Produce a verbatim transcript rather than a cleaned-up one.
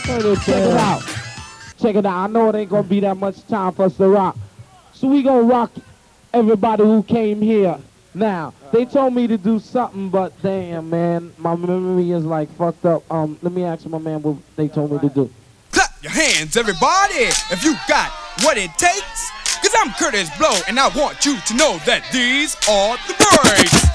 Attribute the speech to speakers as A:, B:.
A: Check it out. Check it out. I know it ain't gonna be that much time for us to rock. So we gonna rock everybody who came here. Now, they told me to do something, but damn, man, my memory is like fucked up. Um, let me ask my man what they told me to do.
B: Clap your hands, everybody, if you got what it takes. Cause I'm Curtis Blow, and I want you to know that these are the breaks.